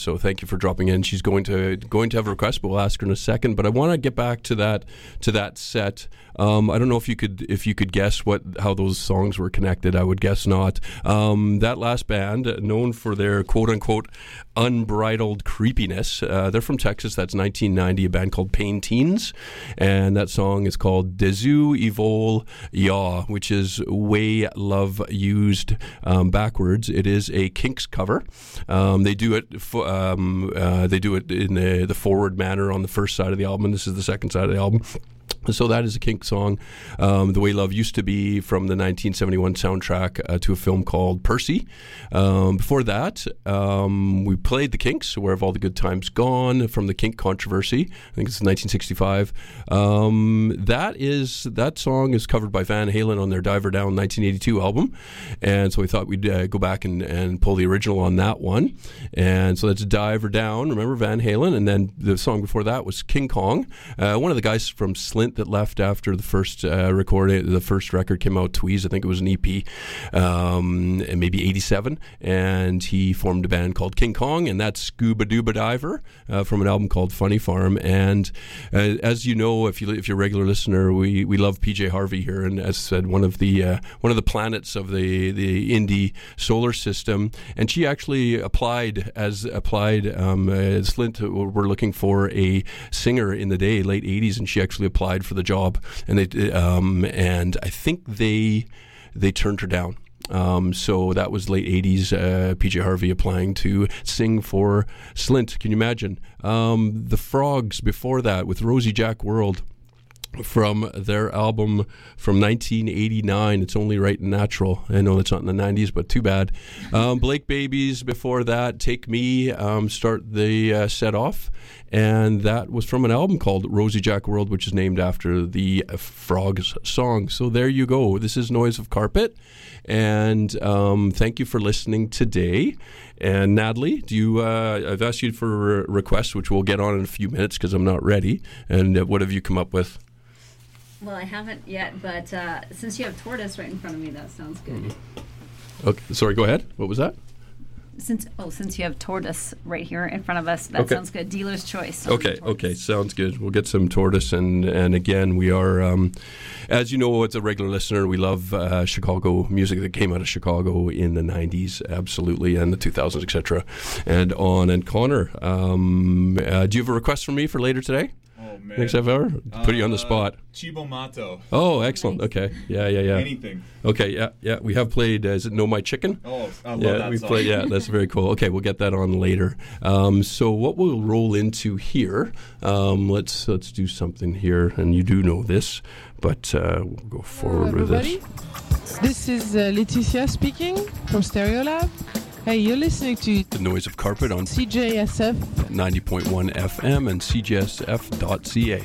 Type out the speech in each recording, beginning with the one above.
So thank you for dropping in. She's going to have a request, but we'll ask her in a second. But I want to get back to that set. I don't know if you could guess how those songs were connected. I would guess not. That last band, known for their quote unquote unbridled creepiness, they're from Texas. That's 1990. A band called Pain Teens, and that song is called Dezu Evol Ya, which is Way Love Used backwards. It is a Kinks cover. They do it in the forward manner on the first side of the album. This is the second side of the album. So that is a Kinks song, The Way Love Used to Be, from the 1971 soundtrack to a film called Percy. Before that, we played the Kinks, Where Have All the Good Times Gone, from the Kink Controversy. I think it's 1965. That song is covered by Van Halen on their Diver Down 1982 album, and so we thought we'd go back and pull the original on that one. And so that's Diver Down, remember Van Halen, and then the song before that was King Kong. One of the guys from Slint that left after the first recording, the first record came out, Tweez, I think it was an EP, and maybe 87, and he formed a band called King Kong, and that's Scuba Dooba Diver from an album called Funny Farm. And as you know, if you're a regular listener, we love PJ Harvey here, and as I said, one of the planets of the indie solar system. And she actually applied. Slint were looking for a singer in the day, late 80s, and she actually applied for the job, and and I think they turned her down. So that was late 80s, PJ Harvey applying to sing for Slint. Can you imagine? The Frogs before that with Rosie Jack World, from their album from 1989, It's Only Right and Natural. I know it's not in the 90s, but too bad. Blake Babies before that, Take Me, start the set off. And that was from an album called Rosie Jack World, which is named after the Frogs song. So there you go. This is Noise of Carpet. And thank you for listening today. And Natalie, I've asked you for requests, which we'll get on in a few minutes because I'm not ready. And what have you come up with? Well, I haven't yet, but since you have Tortoise right in front of me, that sounds good. Okay, sorry, go ahead. What was that? Since you have Tortoise right here in front of us, that sounds good. Dealer's Choice. Okay, sounds good. We'll get some Tortoise, and again, we are, as you know, as a regular listener, we love Chicago music that came out of Chicago in the 90s, absolutely, and the 2000s, etc. And on. And Connor, do you have a request for me for later today? Oh, man. Next half hour? Put you on the spot. Cibo Matto. Oh, excellent. Nice. Okay. Yeah. Anything. Okay, yeah. We have played, is it Know My Chicken? Oh, I love that song. Played, yeah, that's very cool. Okay, we'll get that on later. So what we'll roll into here, let's do something here, and you do know this, but we'll go forward with this. This is Laetitia speaking from Stereolab. Hey, you're listening to The Noise of Carpet on CJSF 90.1 FM and cjsf.ca.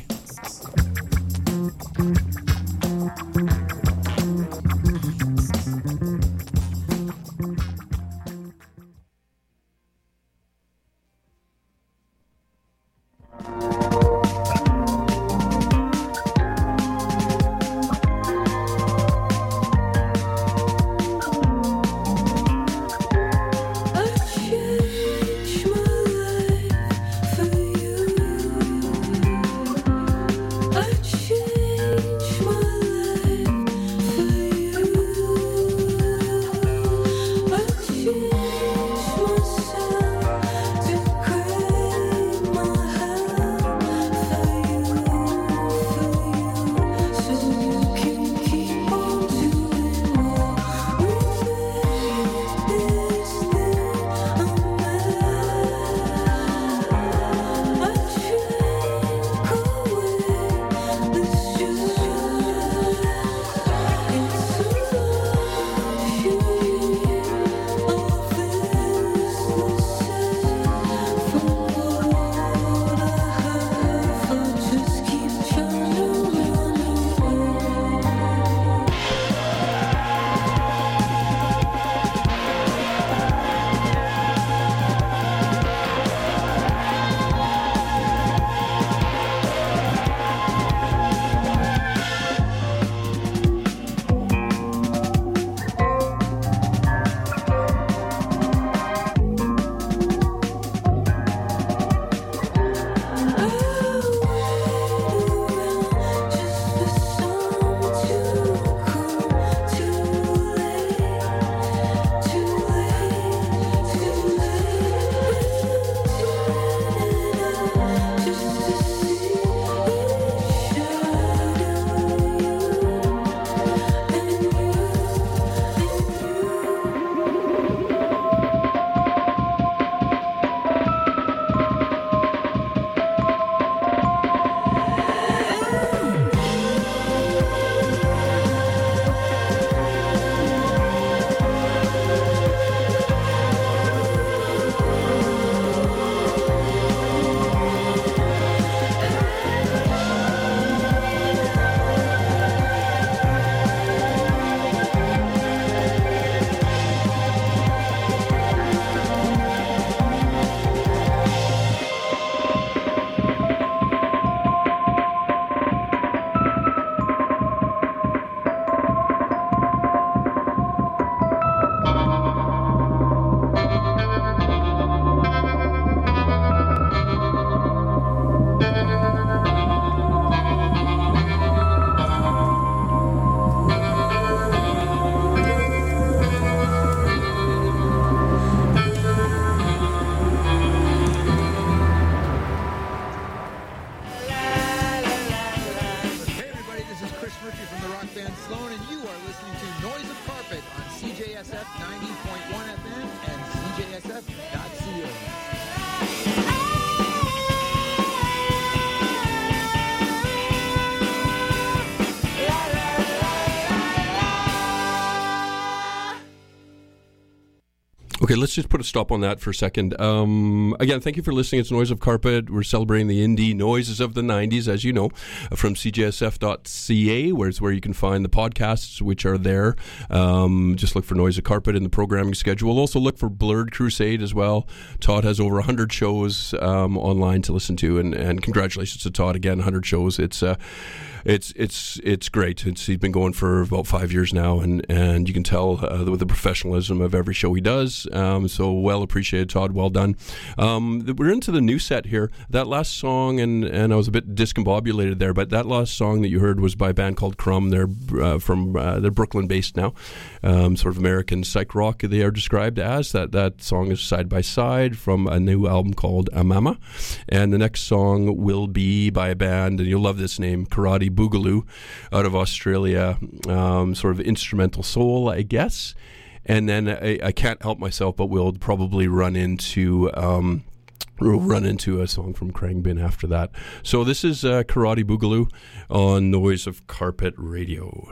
Okay, let's just put a stop on that for a second. Again, thank you for listening. It's Noise of Carpet. We're celebrating the indie noises of the 90s, as you know, from cjsf.ca, where you can find the podcasts, which are there. Just look for Noise of Carpet in the programming schedule. Also look for Blurred Crusade as well. Todd has over 100 shows online to listen to, and congratulations to Todd again, 100 shows. It's great. He's been going for about 5 years now, and you can tell with the professionalism of every show he does. So well appreciated, Todd. Well done. We're into the new set here. That last song, and I was a bit discombobulated there, but that last song that you heard was by a band called Crumb. They're they're Brooklyn-based now, sort of American psych rock. They are described as that song is Side by Side from a new album called Amama, and the next song will be by a band, and you'll love this name, Karate Boogaloo, out of Australia, sort of instrumental soul, I guess. And then I can't help myself, but we'll probably run into a song from Khruangbin after that. So this is Karate Boogaloo on Noise of Carpet Radio.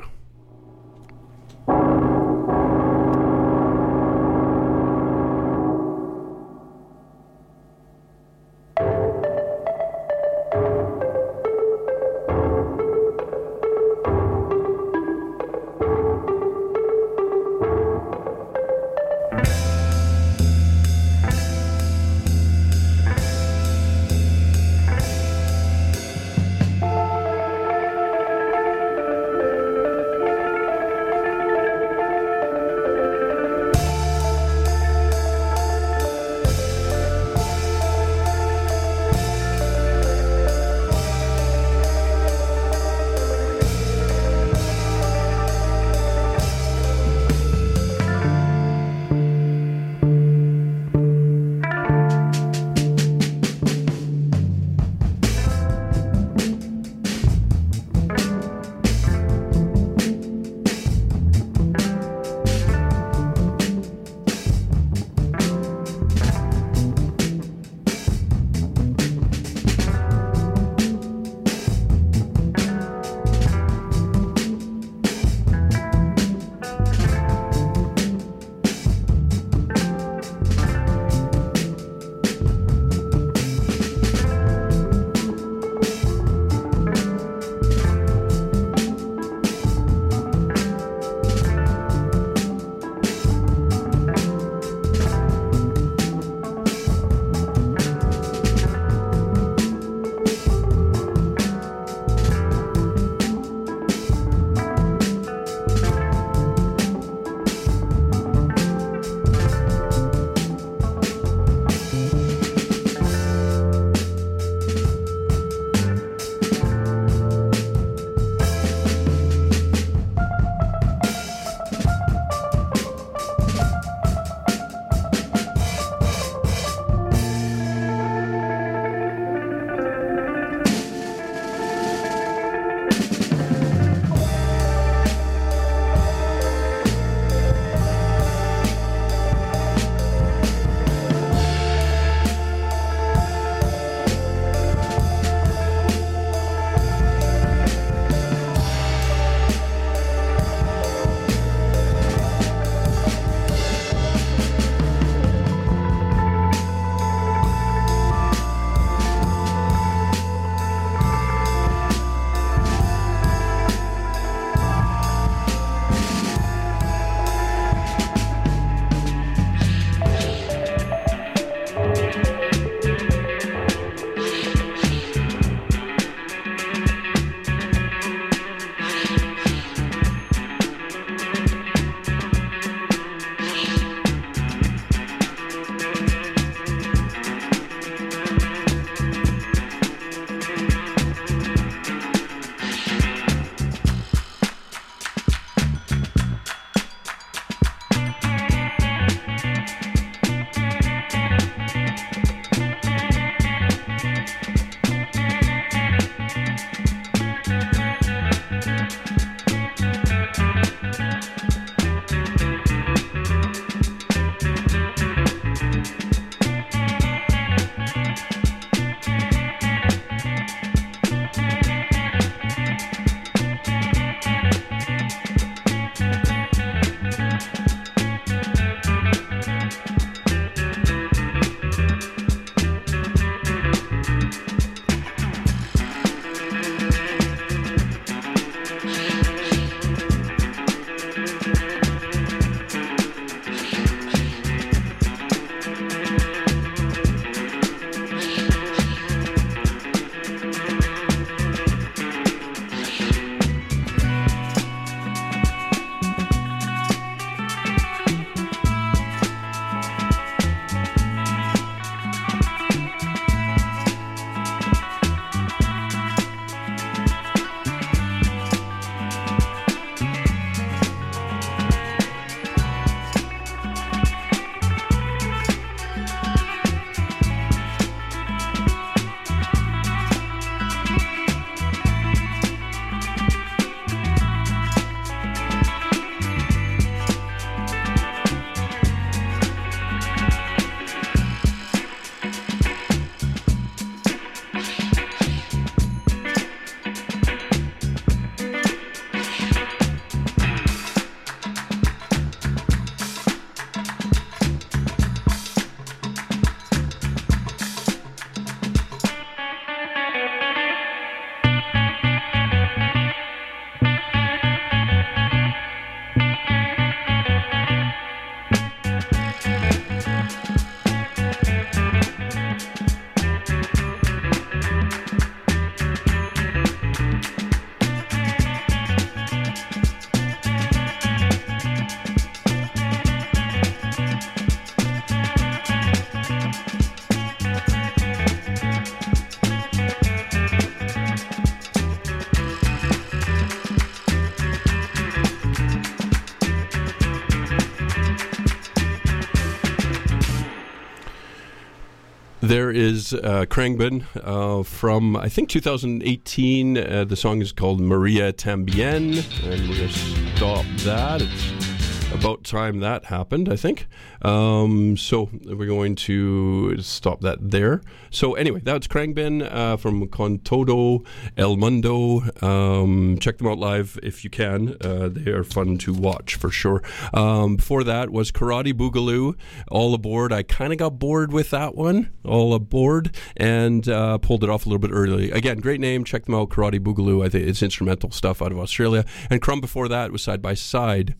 There is Khruangbin from, I think, 2018. The song is called Maria Tambien, and we're going to stop that. It's about time that happened, I think. So we're going to stop that there. So anyway, that's Khruangbin from Con Todo El Mundo. Check them out live if you can. They are fun to watch for sure. Before that was Karate Boogaloo, All Aboard. I kind of got bored with that one, All Aboard, and pulled it off a little bit early. Again, great name. Check them out, Karate Boogaloo. I think it's instrumental stuff out of Australia. And Crumb before that was Side by Side.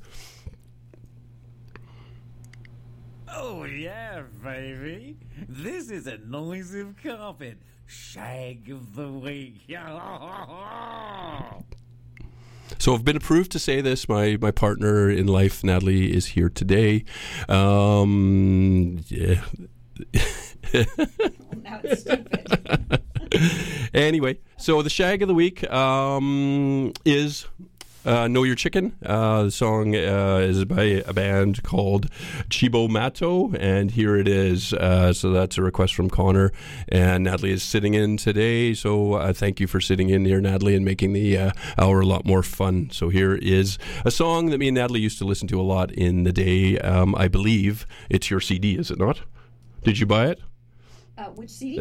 Oh yeah, baby. This is a noisy carpet. Shag of the week. So I've been approved to say this. My partner in life, Natalie, is here today. Yeah. Now it's stupid. Anyway, so the shag of the week is Know Your Chicken. The song is by a band called Chibo Mato, and here it is. So that's a request from Connor, and Natalie is sitting in today. So thank you for sitting in here, Natalie, and making the hour a lot more fun. So here is a song that me and Natalie used to listen to a lot in the day. I believe it's your CD, is it not? Did you buy it? Which CD?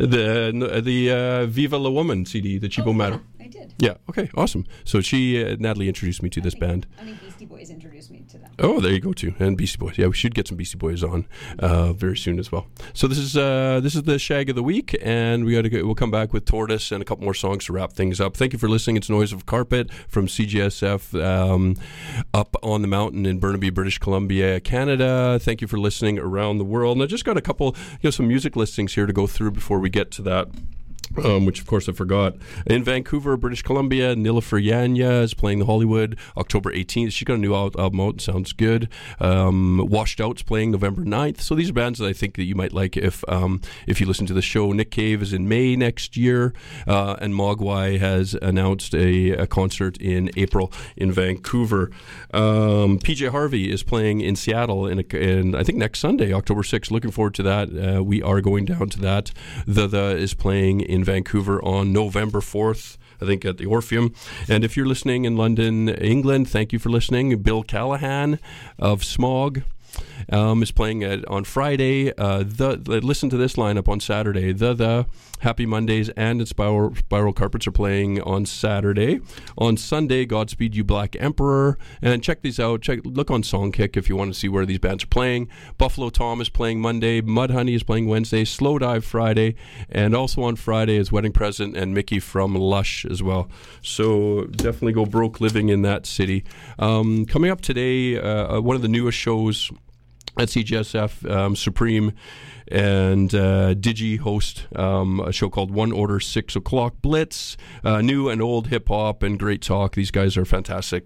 The Viva La Woman CD, the Chibo Mato. Yeah, I did. Yeah, okay, awesome. So Natalie introduced me to this band. I think Beastie Boys introduced me to them. Oh, there you go too. And Beastie Boys. Yeah, we should get some Beastie Boys on very soon as well. So this is the shag of the week, and we'll come back with Tortoise and a couple more songs to wrap things up. Thank you for listening. It's Noise of Carpet from CGSF up on the mountain in Burnaby, British Columbia, Canada. Thank you for listening around the world. And I just got a couple, some music listings here to go through before we get to that. Which of course I forgot. In Vancouver, British Columbia, Nilüfer Yanya is playing the Hollywood October 18th. She got a new album out. Sounds good. Washed Out's playing November 9th. So these are bands that I think that you might like if you listen to the show. Nick Cave is in May next year, and Mogwai has announced a concert in April in Vancouver. PJ Harvey is playing in Seattle in I think next Sunday, October 6th. Looking forward to that. We are going down to that. The is playing in Vancouver on November 4th, I think, at the Orpheum. And if you're listening in London, England, thank you for listening. Bill Callahan of Smog is playing on Friday. Listen to this lineup on Saturday. The Happy Mondays and Spiral Carpets are playing on Saturday. On Sunday, Godspeed You Black Emperor. And check these out. Look on Songkick if you want to see where these bands are playing. Buffalo Tom is playing Monday. Mudhoney is playing Wednesday. Slow Dive Friday. And also on Friday is Wedding Present and Mickey from Lush as well. So definitely go broke living in that city. Coming up today, one of the newest shows at CGSF, Supreme and Digi host a show called One Order 6 O'Clock Blitz. New and old hip-hop and great talk. These guys are fantastic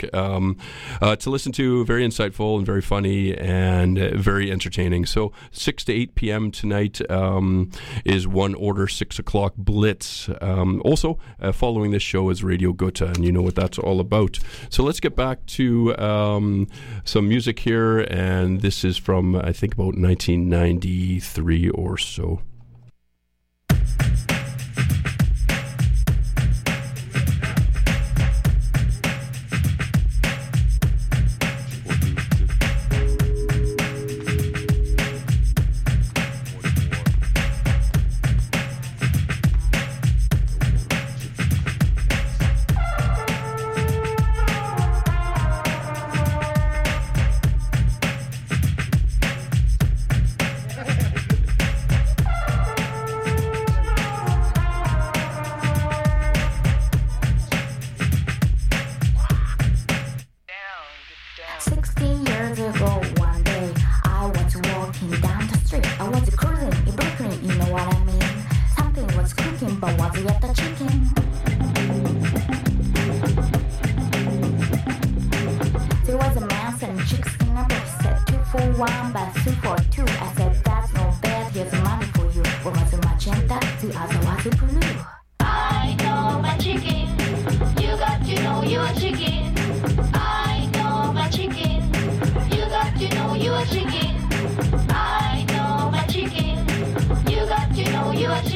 to listen to. Very insightful and very funny and very entertaining. So 6 to 8 p.m. tonight is One Order 6 O'Clock Blitz. Also, following this show is Radio Gota, and you know what that's all about. So let's get back to some music here, and this is from, I think, about 1993 or so. You are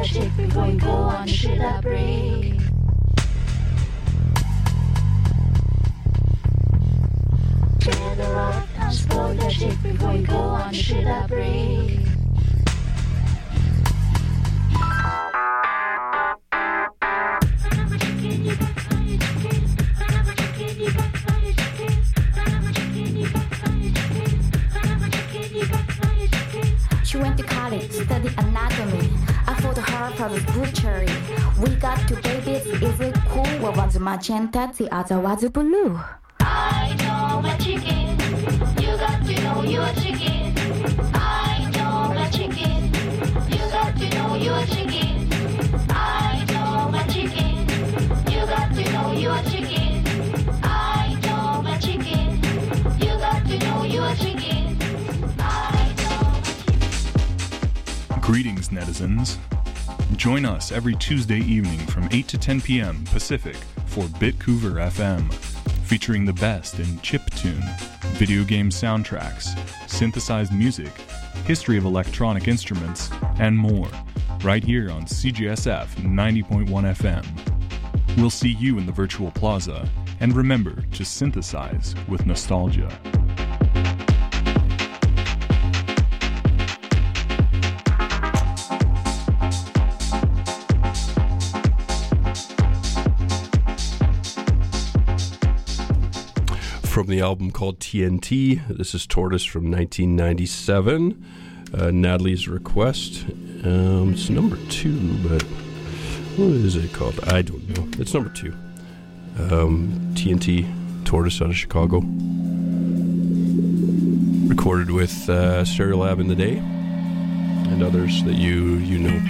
chick before you go on the shit I breathe. Better off and spoil that chick before you go on the shit I breathe. She went to college, studied anatomy. I fought hard for the butchery. We got two babies, is it cool? One was magenta, the other was blue. I know my chicken. You got to know you're chicken. I know my chicken. You got to know you're chicken. I know my chicken. You got to know you're chicken. I know my chicken. You got to know you're chicken. I know my chicken. Greetings, netizens. Join us every Tuesday evening from 8 to 10 p.m. Pacific for Bitcouver FM, featuring the best in chiptune, video game soundtracks, synthesized music, history of electronic instruments, and more, right here on CGSF 90.1 FM. We'll see you in the virtual plaza, and remember to synthesize with nostalgia. From the album called TNT, this is Tortoise from 1997. Natalie's request. It's number 2, but what is it called? I don't know. It's number 2. TNT, Tortoise out of Chicago. Recorded with Stereolab in the day and others that you know.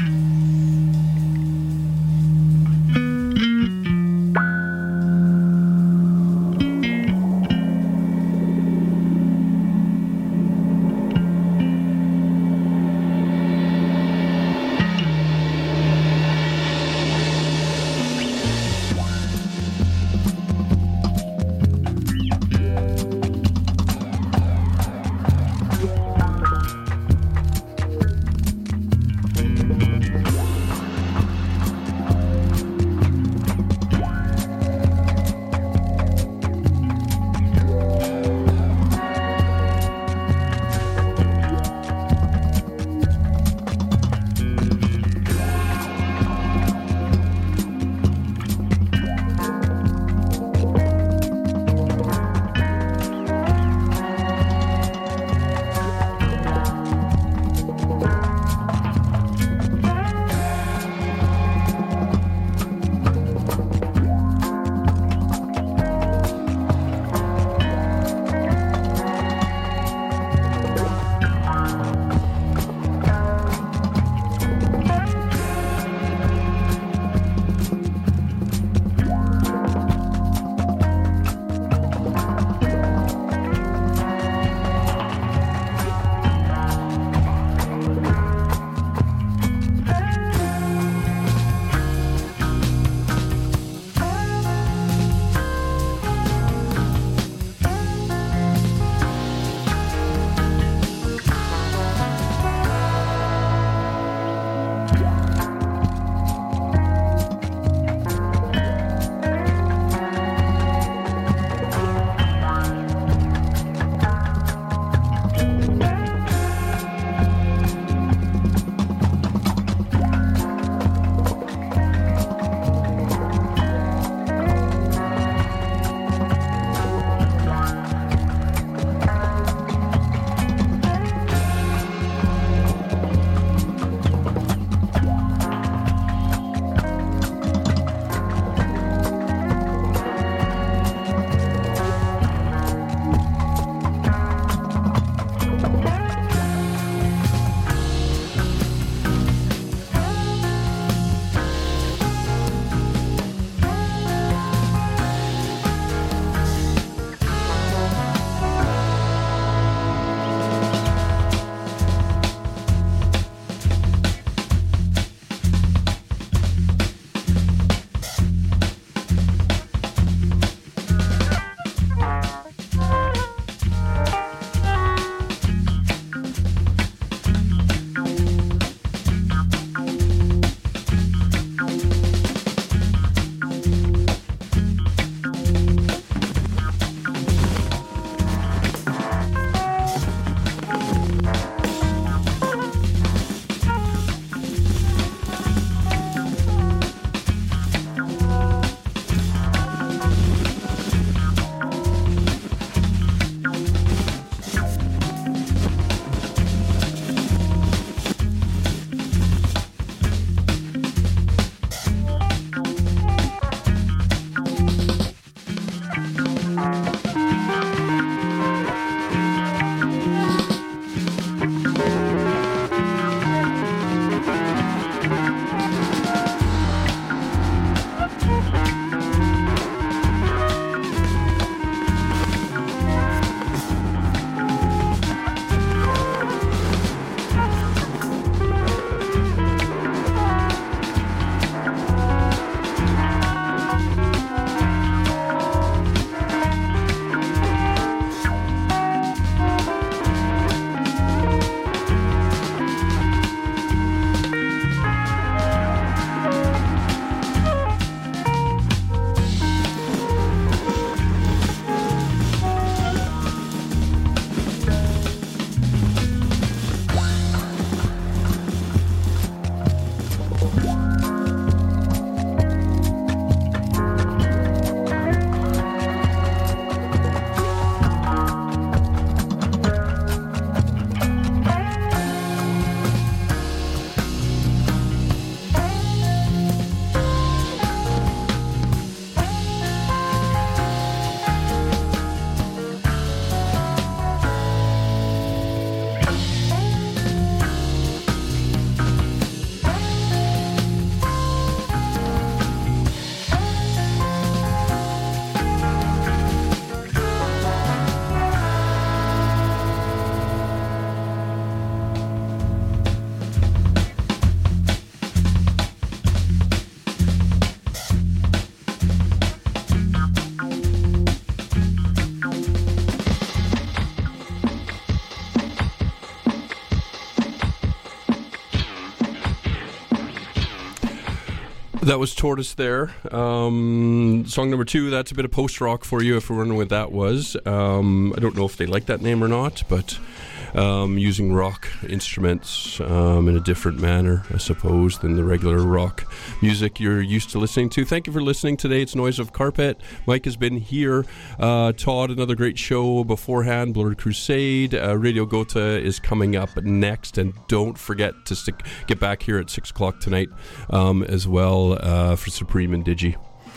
That was Tortoise there. Song number 2, that's a bit of post-rock for you if we're wondering what that was. I don't know if they like that name or not, but using rock instruments in a different manner, I suppose, than the regular rock music you're used to listening to. Thank you for listening today. It's Noise of Carpet. Mike has been here. Todd, another great show beforehand. Blurred Crusade. Radio Gotha is coming up next, and don't forget to get back here at 6 o'clock tonight as well for Supreme and Digi.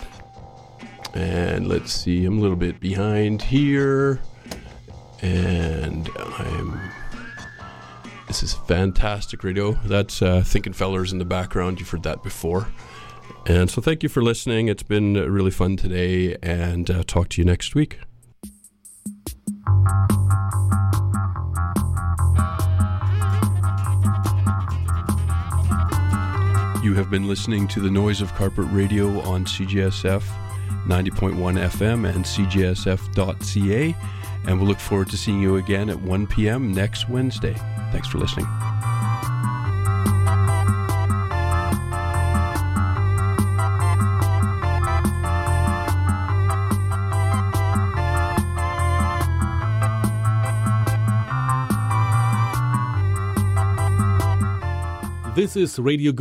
And let's see, I'm a little bit behind here. And this is fantastic radio. That's Thinking Fellers in the background. You've heard that before. And so thank you for listening. It's been really fun today, and talk to you next week. You have been listening to the Noise of Carpet Radio on CJSF 90.1 FM and cjsf.ca. And we'll look forward to seeing you again at 1 p.m. next Wednesday. Thanks for listening. This is Radio